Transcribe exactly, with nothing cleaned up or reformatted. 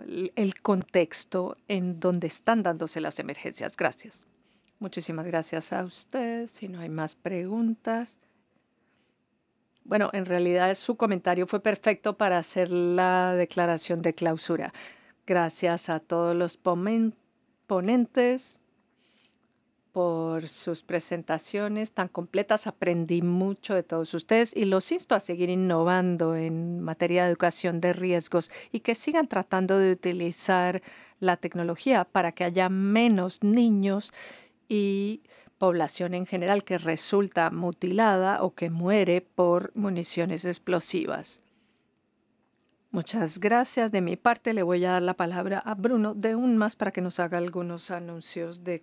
l- el contexto en donde están dándose las emergencias. Gracias. Muchísimas gracias a usted. Si no hay más preguntas. Bueno, en realidad su comentario fue perfecto para hacer la declaración de clausura. Gracias a todos los pomen- ponentes por sus presentaciones tan completas. Aprendí mucho de todos ustedes y los insto a seguir innovando en materia de educación de riesgos y que sigan tratando de utilizar la tecnología para que haya menos niños y población en general que resulta mutilada o que muere por municiones explosivas. Muchas gracias. De mi parte, le voy a dar la palabra a Bruno de un más para que nos haga algunos anuncios de